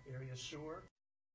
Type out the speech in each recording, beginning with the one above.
area sewer.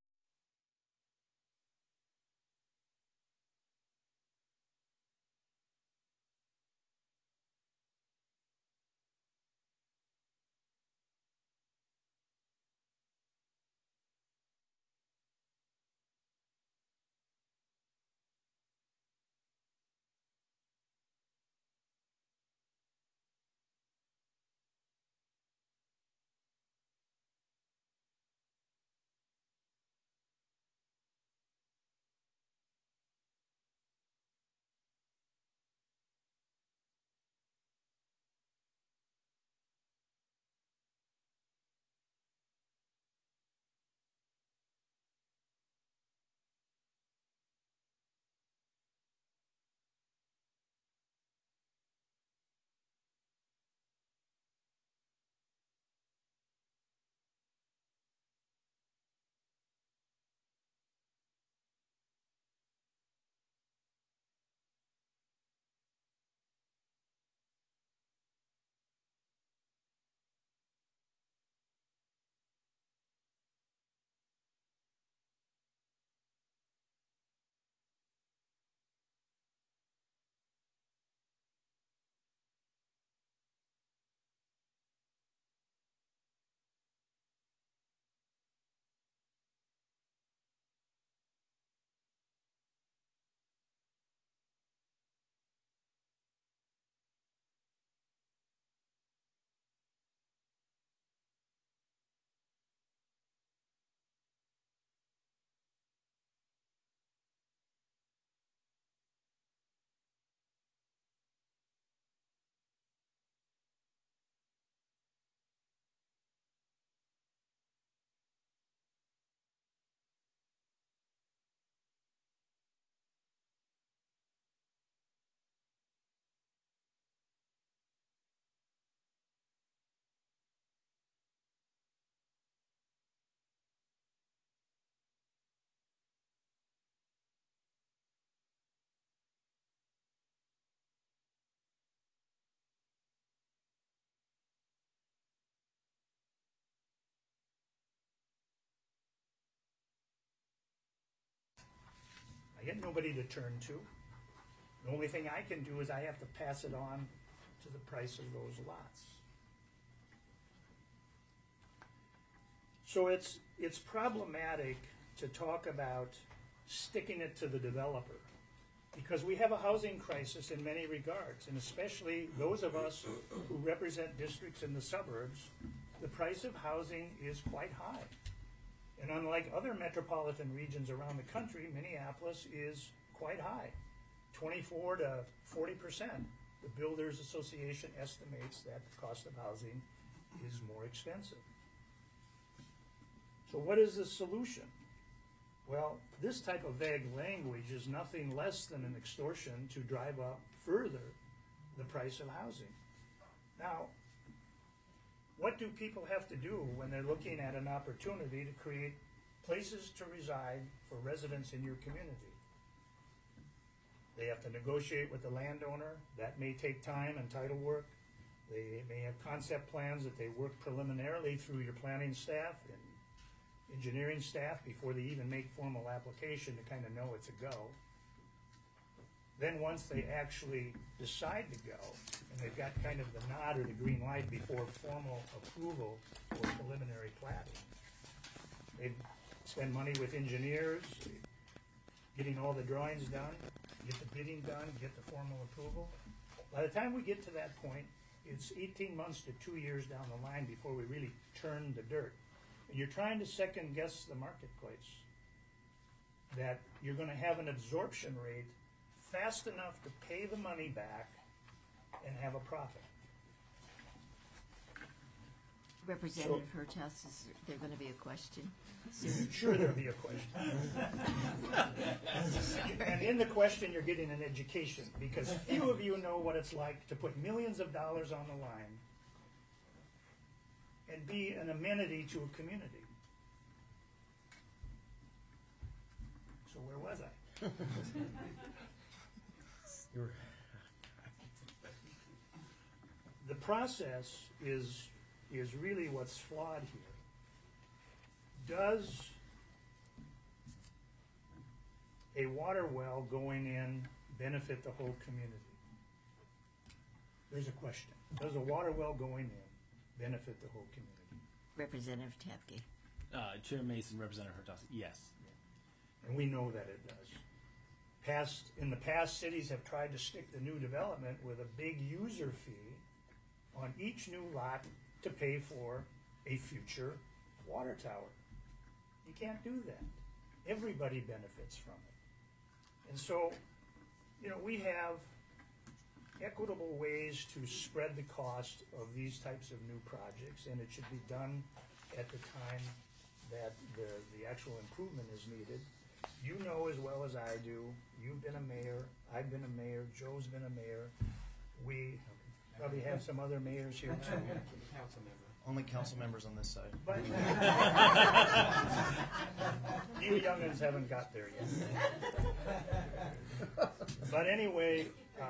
I get nobody to turn to. The only thing I can do is I have to pass it on to the price of those lots. So it's problematic to talk about sticking it to the developer because we have a housing crisis in many regards, and especially those of us who represent districts in the suburbs, the price of housing is quite high. And unlike other metropolitan regions around the country, Minneapolis is quite high, 24 to 40%. The Builders Association estimates that the cost of housing is more expensive. So what is the solution? Well, this type of vague language is nothing less than an extortion to drive up further the price of housing. Now, what do people have to do when they're looking at an opportunity to create places to reside for residents in your community? They have to negotiate with the landowner. That may take time and title work. They may have concept plans that they work preliminarily through your planning staff and engineering staff before they even make formal application to kind of know it's a go. Then once they actually decide to go, and they've got kind of the nod or the green light before formal approval or preliminary platting, they spend money with engineers, getting all the drawings done, get the bidding done, get the formal approval. By the time we get to that point, it's 18 months to 2 years down the line before we really turn the dirt. And you're trying to second guess the marketplace, that you're going to have an absorption rate fast enough to pay the money back and have a profit. Representative Hertaus, is there going to be a question soon? Sure, there'll be a question. And in the question, you're getting an education, because few of you know what it's like to put millions of dollars on the line and be an amenity to a community. So where was I? The process is really what's flawed here. does a water well going in benefit the whole community? There's a question. Does a water well going in benefit the whole community? Representative Tefke. Chair Mason, Representative Hurtas, yes. And we know that it does. In the past, cities have tried to stick the new development with a big user fee on each new lot to pay for a future water tower. You can't do that. Everybody benefits from it. And so, we have equitable ways to spread the cost of these types of new projects, and it should be done at the time that the actual improvement is needed. You know as well as I do, you've been a mayor, I've been a mayor, Joe's been a mayor. We probably have some other mayors here too. Only council members on this side. But you youngins haven't got there yet. But anyway,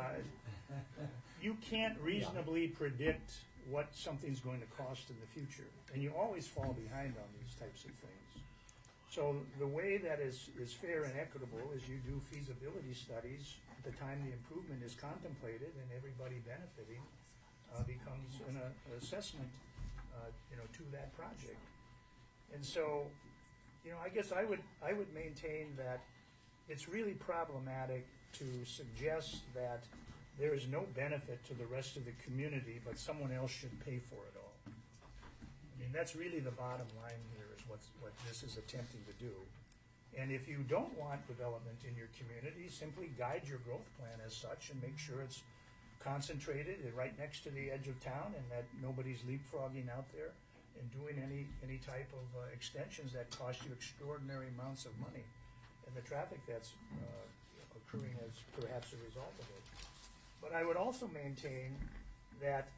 you can't reasonably predict what something's going to cost in the future, and you always fall behind on these types of things. So the way that is fair and equitable is you do feasibility studies at the time the improvement is contemplated, and everybody benefiting becomes an assessment to that project. And so, I guess I would maintain that it's really problematic to suggest that there is no benefit to the rest of the community, but someone else should pay for it all. I mean, that's really the bottom line here, is what this is attempting to do. And if you don't want development in your community, simply guide your growth plan as such and make sure it's concentrated and right next to the edge of town, and that nobody's leapfrogging out there and doing any type of extensions that cost you extraordinary amounts of money, and the traffic that's occurring as perhaps a result of it. But I would also maintain that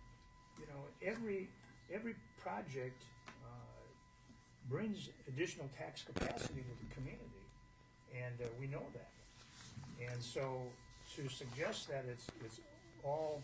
every project brings additional tax capacity to the community, and we know that. And so to suggest that it's all,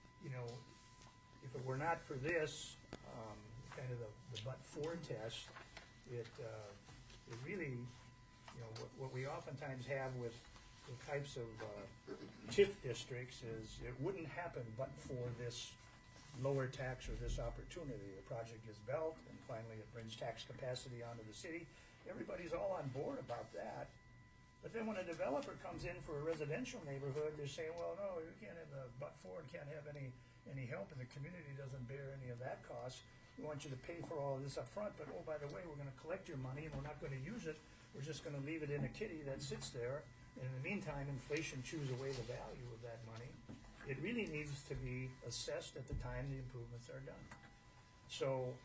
if it were not for this, kind of the but-for test, it really, what we oftentimes have with the types of TIF districts is it wouldn't happen but for this lower tax or this opportunity. The project is built, and finally it brings tax capacity onto the city. Everybody's all on board about that. But then when a developer comes in for a residential neighborhood, they're saying, well, no, we can't have a but-for, can't have any help, and the community doesn't bear any of that cost. We want you to pay for all of this up front, but oh, by the way, we're going to collect your money and we're not going to use it. We're just going to leave it in a kitty that sits there. And in the meantime, inflation chews away the value of that money. It really needs to be assessed at the time the improvements are done. So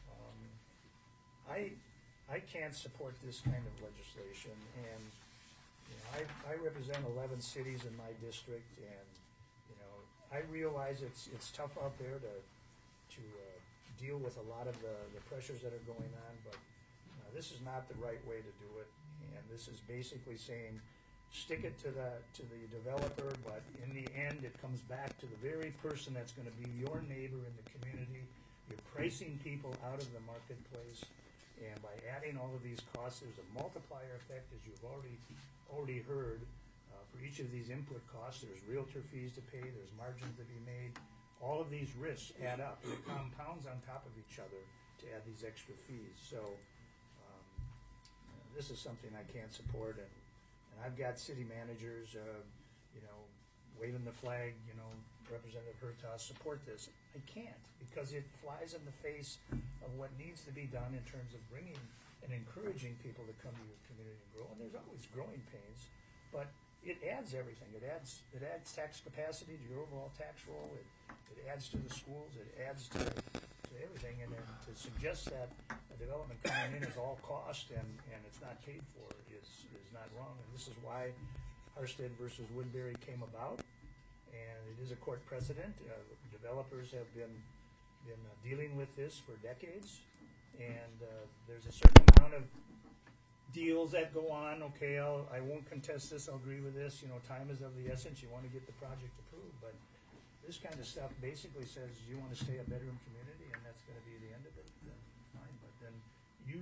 I can't support this kind of legislation. And I represent 11 cities in my district, and I realize it's tough out there to deal with a lot of the pressures that are going on, but this is not the right way to do it. And this is basically saying, stick it to the developer, but in the end, it comes back to the very person that's going to be your neighbor in the community. You're pricing people out of the marketplace, and by adding all of these costs, there's a multiplier effect, as you've already heard. For each of these input costs, there's realtor fees to pay, there's margins to be made. All of these risks add up. It compounds on top of each other to add these extra fees. So this is something I can't support, and I've got city managers, waving the flag, Representative Hurtas, support this. I can't, because it flies in the face of what needs to be done in terms of bringing and encouraging people to come to your community and grow. And there's always growing pains, but it adds everything. It adds tax capacity to your overall tax roll. It adds to the schools. It adds to everything. And then to suggest that a development coming in is all cost and it's not paid for is not wrong. And this is why Harstead versus Woodbury came about. And it is a court precedent. Developers have been dealing with this for decades. And there's a certain amount of deals that go on. Okay, I won't contest this. I'll agree with this. Time is of the essence. You want to get the project approved, but this kind of stuff basically says you want to stay a bedroom community, and that's going to be the end of it. Then fine, but then use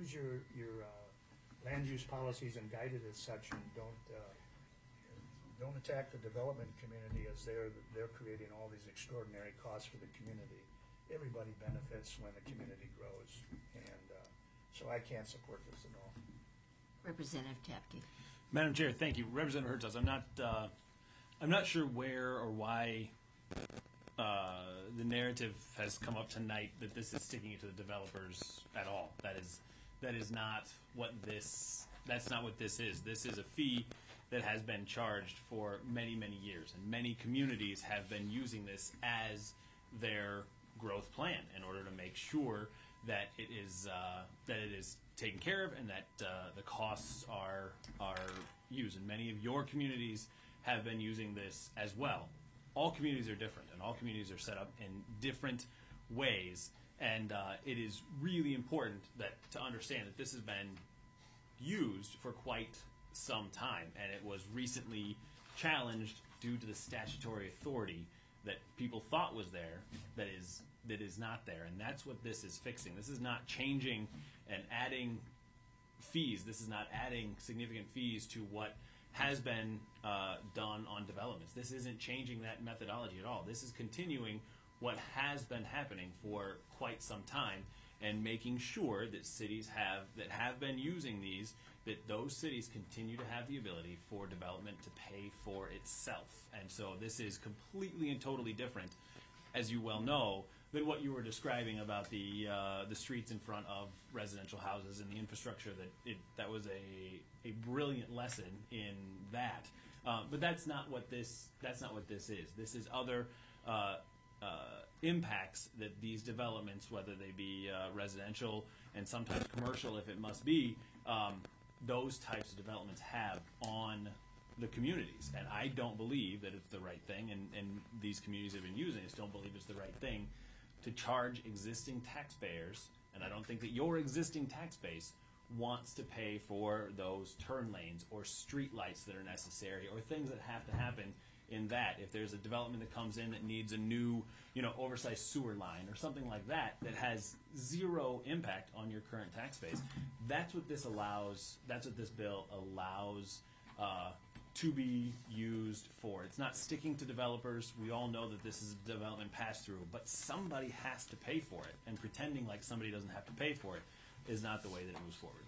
use your land use policies and guide it as such, and don't attack the development community as they're creating all these extraordinary costs for the community. Everybody benefits when the community grows, and so I can't support this at all. Representative Tapke. Madam Chair, thank you. Representative Hertaus, I'm not sure where or why the narrative has come up tonight that this is sticking it to the developers at all. That is not what that's not what this is. This is a fee that has been charged for many, many years, and many communities have been using this as their growth plan in order to make sure that it is taken care of and that the costs are used. And many of your communities have been using this as well. All communities are different, and all communities are set up in different ways. And it is really important to understand that this has been used for quite some time, and it was recently challenged due to the statutory authority that people thought was there that is not there, and that's what this is fixing. This is not changing and adding fees. This is not adding significant fees to what has been done on developments. This isn't changing that methodology at all. This is continuing what has been happening for quite some time and making sure that cities that have been using these, that those cities continue to have the ability for development to pay for itself. And so this is completely and totally different, as you well know, than what you were describing about the streets in front of residential houses and the infrastructure. That was a brilliant lesson in that. But that's not what this is. This is other impacts that these developments, whether they be residential and sometimes commercial if it must be, those types of developments have on the communities. And I don't believe that it's the right thing, and these communities have been using this, don't believe it's the right thing to charge existing taxpayers, and I don't think that your existing tax base wants to pay for those turn lanes or street lights that are necessary or things that have to happen in that. If there's a development that comes in that needs a new, oversized sewer line or something like that that has zero impact on your current tax base, that's what this allows. That's what this bill allows to be used for. It's not sticking to developers. We all know that this is a development pass-through, but somebody has to pay for it, and pretending like somebody doesn't have to pay for it is not the way that it moves forward.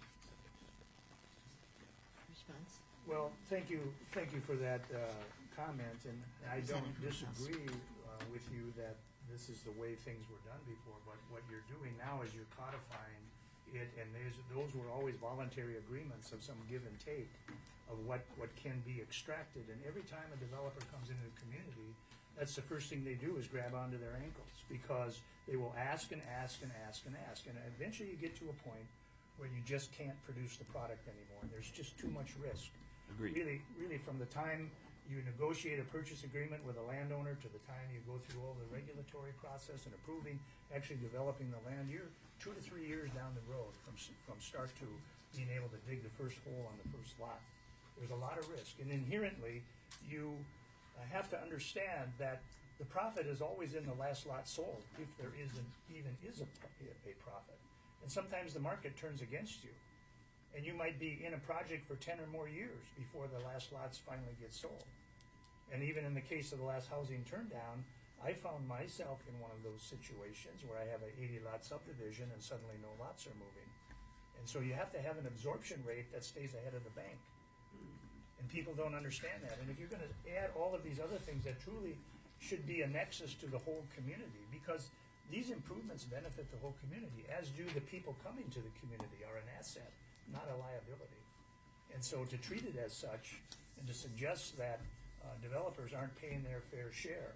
Response? Well, thank you for that comment, and I don't disagree with you that this is the way things were done before, but what you're doing now is you're codifying it, and those were always voluntary agreements of some give and take of what can be extracted, and every time a developer comes into the community, that's the first thing they do is grab onto their ankles, because they will ask and ask and ask and ask, and eventually you get to a point where you just can't produce the product anymore. There's just too much risk. Agreed. Really, from the time you negotiate a purchase agreement with a landowner to the time you go through all the regulatory process and actually developing the land, you're 2 to 3 years down the road from start to being able to dig the first hole on the first lot. There's a lot of risk, and inherently, you have to understand that the profit is always in the last lot sold, if there even is a profit. And sometimes the market turns against you, and you might be in a project for 10 or more years before the last lots finally get sold. And even in the case of the last housing turndown, I found myself in one of those situations where I have an 80-lot subdivision and suddenly no lots are moving. And so you have to have an absorption rate that stays ahead of the bank. And people don't understand that. And if you're going to add all of these other things that truly should be a nexus to the whole community, because these improvements benefit the whole community, as do the people coming to the community are an asset, not a liability. And so to treat it as such and to suggest that developers aren't paying their fair share,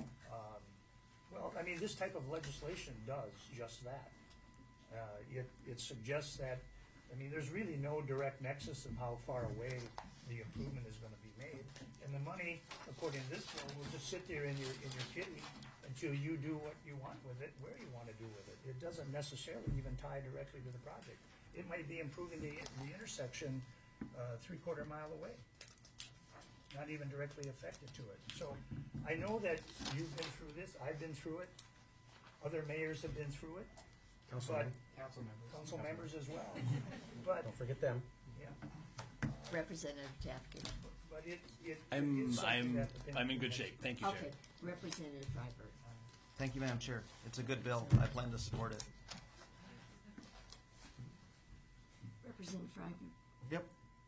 this type of legislation does just that. It suggests that, there's really no direct nexus of how far away the improvement is going to be made. And the money, according to this bill, will just sit there in your kitty until you do what you want with it, where you want to do with it. It doesn't necessarily even tie directly to the project. It might be improving the intersection 3/4 mile away, not even directly affected to it. So I know that you've been through this. I've been through it. Other mayors have been through it. Councilman, council members as well. But, don't forget them. yeah, Representative Tapke. but it I'm is something that the I'm in good Pinnacle shape. Thank you, Chair. Okay, Representative Freiberg. Thank you, Madam Chair. It's a good bill. I plan to support it. Representative Freiberg. Yep.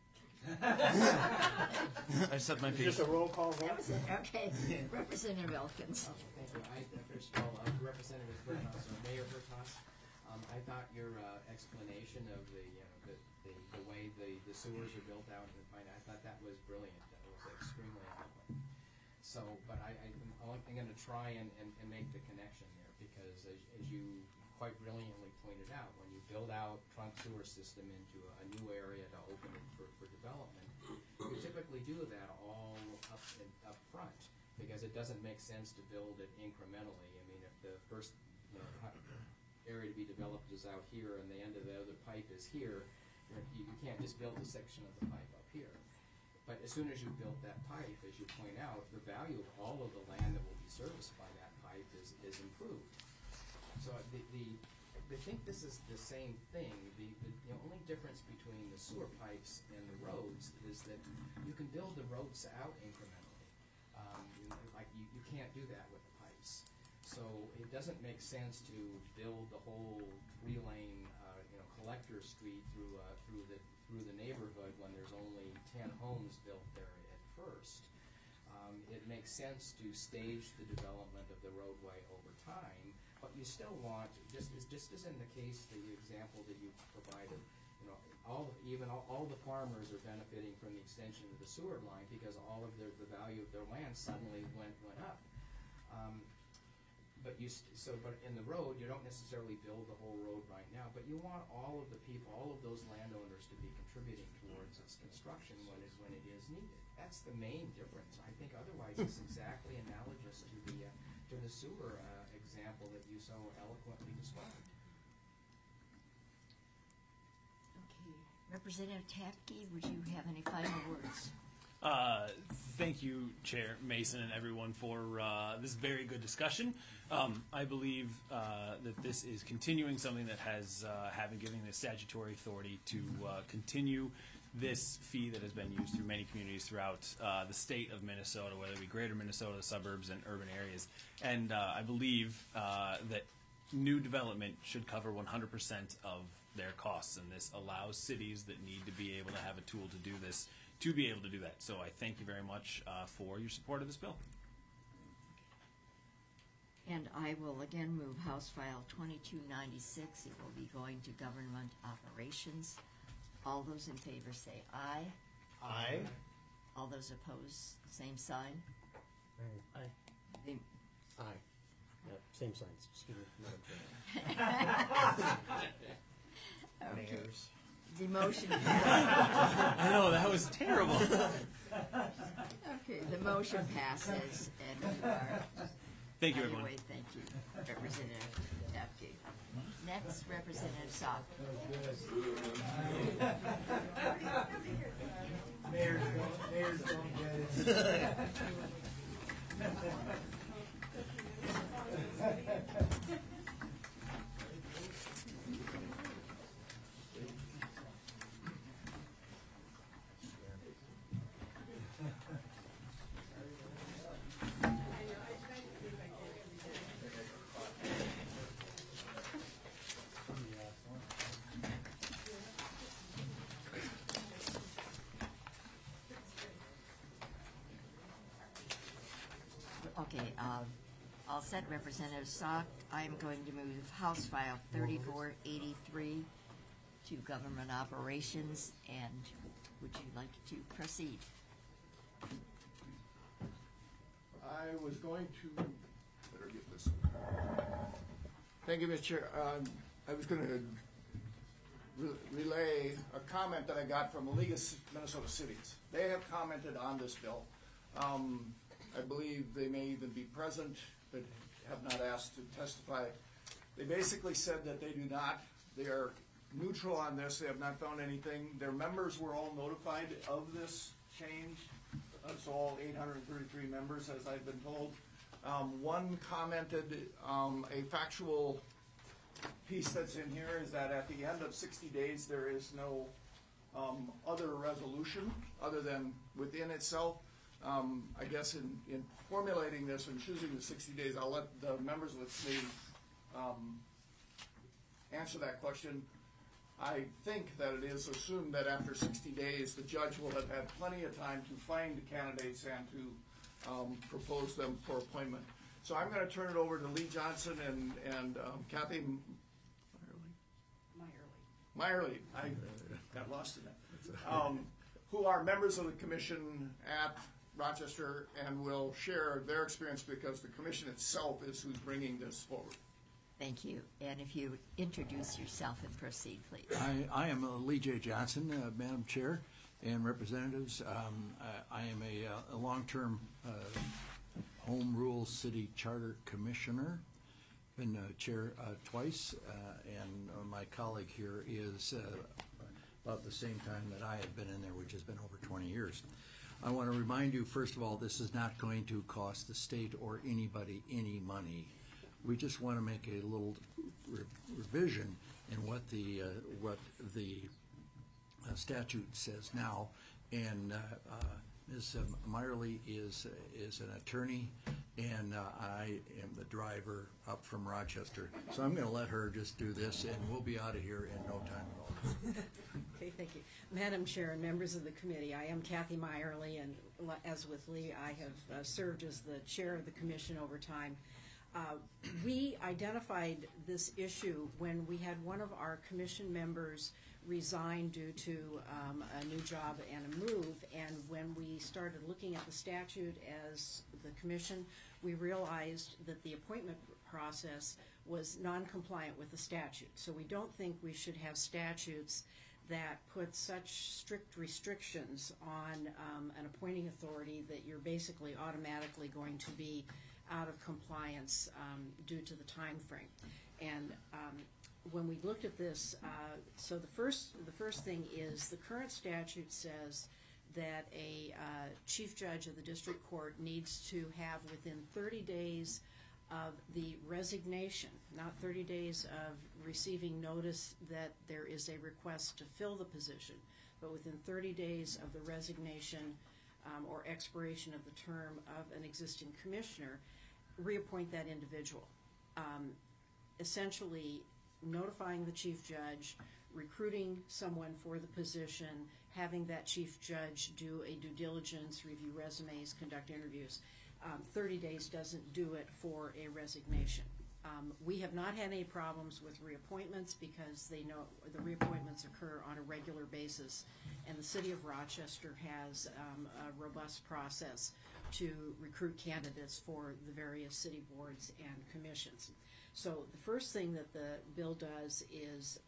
I set my Is piece. this a roll call vote? That was it, okay. Representative Elkins. Thank you. First of all, Representative Hertas, or Mayor Hertas, I thought your explanation of the way the sewers are built out in the Pine, I thought that was brilliant. That was extremely eloquent. So, but I'm going to try and make the connection there, because as you quite brilliantly pointed out, when you build out trunk sewer system into a new area to open it for development, you typically do that all up front, because it doesn't make sense to build it incrementally. I mean, if the first area to be developed is out here and the end of the other pipe is here, you can't just build a section of the pipe up here. But as soon as you build that pipe, as you point out, the value of all of the land that will be serviced by that pipe is improved. So I think this is the same thing. The only difference between the sewer pipes and the roads is that you can build the roads out incrementally. Like you can't do that with the pipes. So it doesn't make sense to build the whole 3-lane, collector street through the neighborhood when there's only 10 homes built there at first. It makes sense to stage the development of the roadway over time, but you still want, just as in the case, the example that you provided, all the farmers are benefiting from the extension of the sewer line because all of the value of their land suddenly went up. But in the road, you don't necessarily build the whole road right now, but you want all of the people, all of those landowners to be contributing towards its construction when it is needed. That's the main difference. I think otherwise it's exactly analogous to the sewer example that you so eloquently described. Okay. Representative Tapke, would you have any final words? Thank you, Chair Mason, and everyone for this very good discussion. I believe that this is continuing something that has having given the statutory authority to continue this fee that has been used through many communities throughout the state of Minnesota, whether it be greater Minnesota, suburbs, and urban areas. And I believe that new development should cover 100% of their costs, and this allows cities that need to be able to have a tool to do this to be able to do that. So I thank you very much for your support of this bill. And I will again move House File 2296. It will be going to Government Operations. All those in favor say aye. Aye. All those opposed, same sign. Aye. The, Aye. Yeah, same signs. Excuse me, Madam Chair. okay. Mayors. The motion passes. I know, that was terrible. Okay, the motion passes, and we are. Thank you, everyone. Anyway, thank you, Representative Tapke. Next, Representative Sock. Mayors don't get it. Okay, I'll set Representative Sock. I'm going to move House File 3483 to Government Operations, and would you like to proceed? I was going to. Better get this. Thank you, Mr. Chair. I was going to relay a comment that I got from the League of Minnesota Cities. They have commented on this bill. I believe they may even be present, but have not asked to testify. They basically said that they do not. They are neutral on this. They have not found anything. Their members were all notified of this change. It's all 833 members, as I've been told. One commented a factual piece that's in here is that at the end of 60 days, there is no other resolution other than within itself. I guess in formulating this and choosing the 60 days, I'll let the members of the committee answer that question. I think that it is assumed that after 60 days, the judge will have had plenty of time to find candidates and to propose them for appointment. So I'm going to turn it over to Lee Johnson and Kathy Meyerly. I got lost in that. Who are members of the commission at Rochester and will share their experience because the commission itself is who's bringing this forward. Thank you. And if you introduce yourself and proceed, please. I am Lee J. Johnson, Madam Chair and representatives. I am a long-term Home Rule City Charter Commissioner. Been chair twice, and my colleague here is about the same time that I have been in there, which has been over 20 years. I want to remind you, first of all, this is not going to cost the state or anybody any money. We just want to make a little revision in what the statute says now. And Ms. Meyerly is an attorney, and I am the driver up from Rochester. So I'm going to let her just do this, and we'll be out of here in no time at all. Okay, thank you. Madam Chair and members of the committee, I am Kathy Meyerly, and as with Lee, I have served as the chair of the commission over time. We identified this issue when we had one of our commission members resign due to a new job and a move, and when we started looking at the statute as the commission, we realized that the appointment process was non-compliant with the statute. So we don't think we should have statutes that put such strict restrictions on an appointing authority that you're basically automatically going to be out of compliance due to the time frame. And when we looked at this, so the first thing is the current statute says that a chief judge of the district court needs to have within 30 days of the resignation, not 30 days of receiving notice that there is a request to fill the position, but within 30 days of the resignation or expiration of the term of an existing commissioner, reappoint that individual. Essentially notifying the chief judge, recruiting someone for the position, having that chief judge do a due diligence, review resumes, conduct interviews. 30 days doesn't do it for a resignation. We have not had any problems with reappointments because they know the reappointments occur on a regular basis, and the city of Rochester has a robust process to recruit candidates for the various city boards and commissions. So the first thing that the bill does is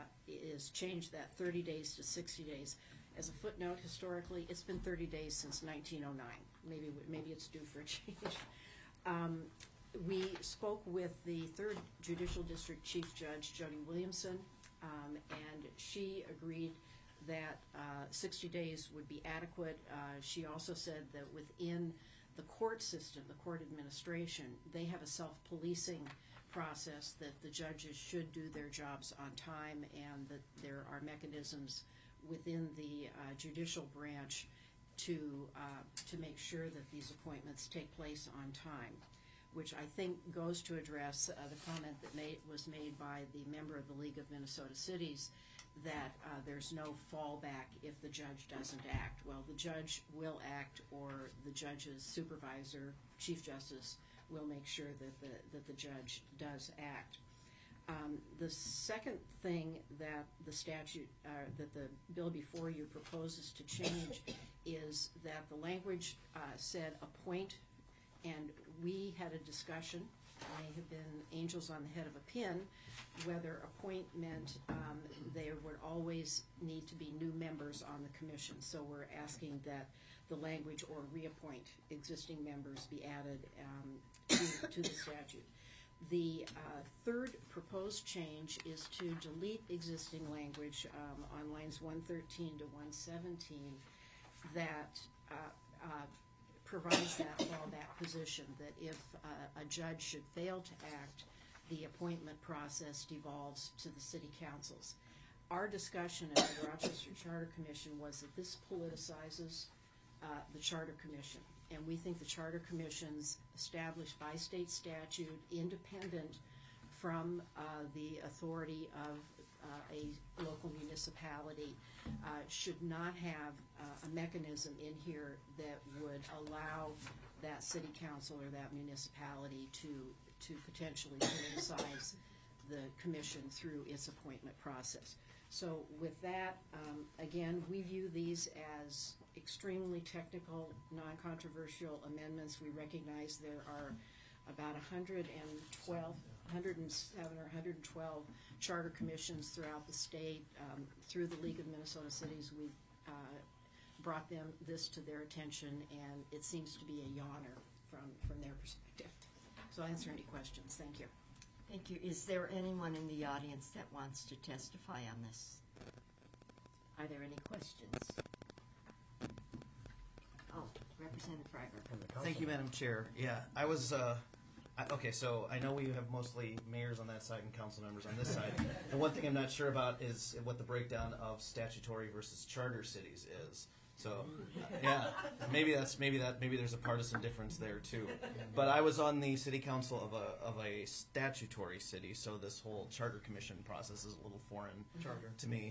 change that 30 days to 60 days. As a footnote, historically, it's been 30 days since 1909. Maybe it's due for a change. We spoke with the 3rd Judicial District Chief Judge, Jody Williamson, and she agreed that 60 days would be adequate. She also said that within the court system, the court administration, they have a self-policing process that the judges should do their jobs on time, and that there are mechanisms within the judicial branch to make sure that these appointments take place on time, which I think goes to address the comment that was made by the member of the League of Minnesota Cities that there's no fallback if the judge doesn't act. Well, the judge will act, or the judge's supervisor, Chief Justice, will make sure that the judge does act. The second thing that the statute, that the bill before you proposes to change is that the language said appoint, and we had a discussion, may have been angels on the head of a pin, whether appoint meant there would always need to be new members on the commission. So we're asking that the language or reappoint existing members be added to the statute. The third proposed change is to delete existing language on lines 113 to 117 that provides that fallback position, that if a judge should fail to act, the appointment process devolves to the city councils. Our discussion at the Rochester Charter Commission was that this politicizes the Charter Commission. And we think the Charter Commissions established by state statute, independent from the authority of a local municipality, should not have a mechanism in here that would allow that city council or that municipality to potentially politicize the commission through its appointment process. So with that, again, we view these as extremely technical, non-controversial amendments. We recognize there are about 107 or 112 charter commissions throughout the state. Through the League of Minnesota Cities, we've brought this to their attention, and it seems to be a yawner from their perspective. So I'll answer any questions. Thank you. Thank you. Is there anyone in the audience that wants to testify on this? Are there any questions? Oh, Representative Freiberg. Thank you, Madam Chair. Yeah, I was, okay, so I know we have mostly mayors on that side and council members on this side. And one thing I'm not sure about is what the breakdown of statutory versus charter cities is. So, yeah, maybe there's a partisan difference there too. But I was on the city council of a statutory city, so this whole charter commission process is a little foreign to me.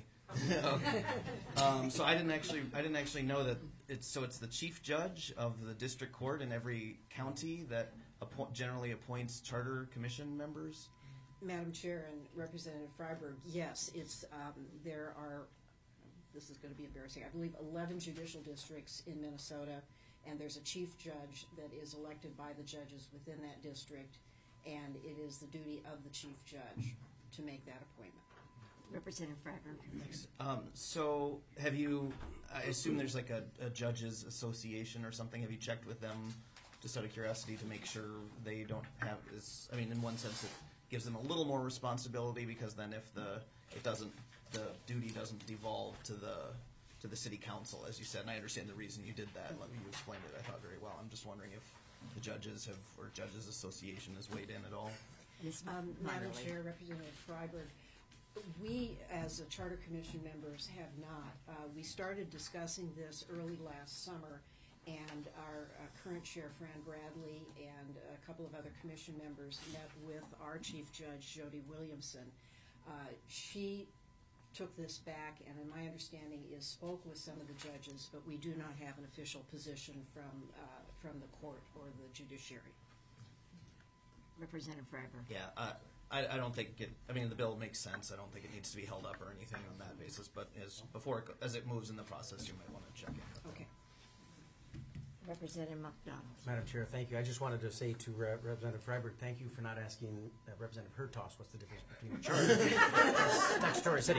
So I didn't actually know that it's the chief judge of the district court in every county that generally appoints charter commission members. Madam Chair and Representative Freiberg, yes, it's there are. This is going to be embarrassing. I believe 11 judicial districts in Minnesota, and there's a chief judge that is elected by the judges within that district, and it is the duty of the chief judge to make that appointment. Representative Freiberg. Thanks. So have you, I assume there's like a judges association or something. Have you checked with them just out of curiosity to make sure they don't have this? I mean, in one sense, it gives them a little more responsibility because then if the duty doesn't devolve to the city council, as you said, and I understand the reason you did that. You explained it, I thought, very well. I'm just wondering if the judges or judges association has weighed in at all. Madam Chair, Representative Freiberg, we as a charter commission members have not. We started discussing this early last summer, and our current chair, Fran Bradley, and a couple of other commission members met with our chief judge, Jody Williamson. She took this back, and in my understanding is spoke with some of the judges, but we do not have an official position from the court or the judiciary. Representative Freiberg. Yeah, I don't think the bill makes sense. I don't think it needs to be held up or anything on that basis, but as it moves in the process, you might want to check in. Okay. Representative McDonald. Madam Chair, thank you. I just wanted to say to Representative Freiberg, thank you for not asking Representative Hertaus what's the difference between a charter and a statutory city.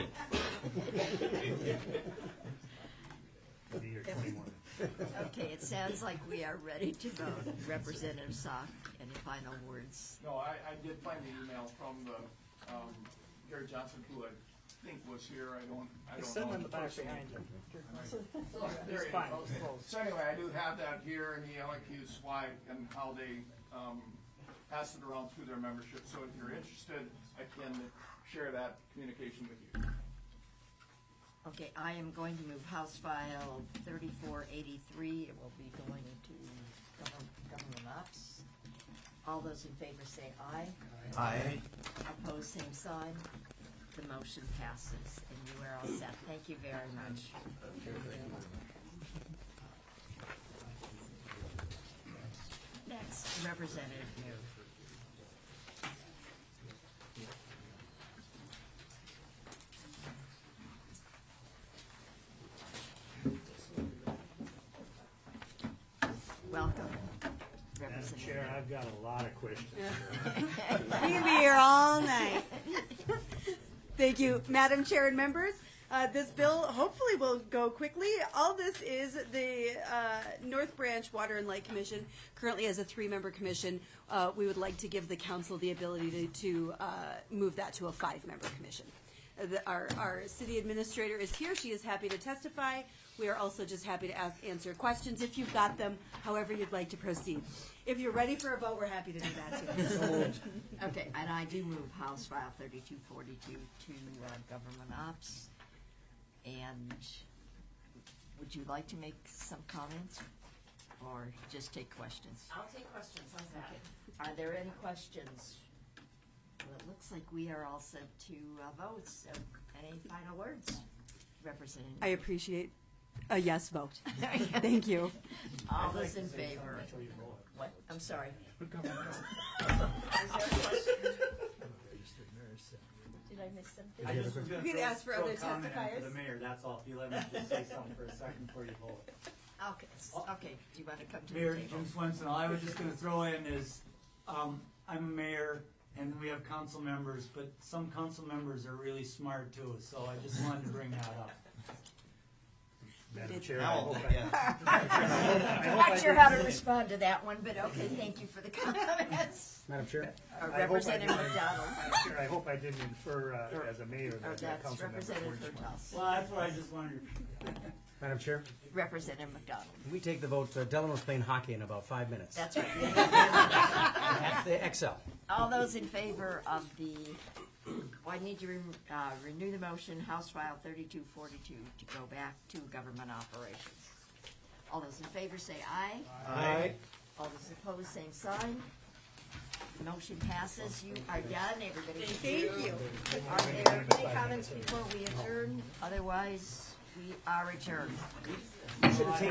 Okay, it sounds like we are ready to vote. Representative Sock, any final words? No, I did find the email from the Gary Johnson, who I think was here. I don't Sitting know in the back personally. behind you. There It's you fine. go. So anyway, I do have that here, and the LAQs why and how they pass it around through their membership. So if you're interested, I can share that communication with you. Okay, I am going to move House File 3483. It will be going to Government Ops. All those in favor say aye. Aye. Opposed, same sign. The motion passes, and you are all set. Thank you very much. Next, Representative New. Welcome, Madam Representative. Chair, I've got a lot of questions. We can be here all night. Thank you, Madam Chair and members. This bill hopefully will go quickly. All this is the North Branch Water and Light Commission currently has a 3-member commission. We would like to give the council the ability to move that to a 5-member commission. Our city administrator is here. She is happy to testify. We are also just happy to answer questions if you've got them, however you'd like to proceed. If you're ready for a vote, we're happy to do that too. Okay, and I do move House File 3242 to Government Ops. And would you like to make some comments or just take questions? I'll take questions, how's that? Are there any questions? Well, it looks like we are all set to vote, so any final words? Representative? I appreciate a yes vote. Thank you. All those in favor? What? I'm sorry. Is there a question? Did I miss something? I just was going You to can ask for other comment in testifiers. for the mayor, that's all. If you let me just say something for a second before you vote. Okay, do you want to come to Mayor the table? Jim Swenson, all I was just going to throw in is, I'm a mayor and we have council members, but some council members are really smart too, so I just wanted to bring that up. Madam Chair, I Now, hope yeah. I'm not sure how to respond to that one, but okay, thank you for the comments. Madam Chair? Representative McDonald. Madam Chair, I hope I didn't infer as a mayor Or that that's council members Representative weren't smart. Hurtaus. Well, that's what I just wanted to. Madam Chair? Representative McDonald. When we take the vote, Delamore's playing hockey in about 5 minutes. That's right. At the XL. All those in favor of the, I need to renew the motion, House File 3242, to go back to government operations. All those in favor say aye. Aye. All those opposed, same sign. Motion passes. You are done, everybody. Thank you. Are there any comments before we adjourn? Otherwise, we are adjourned.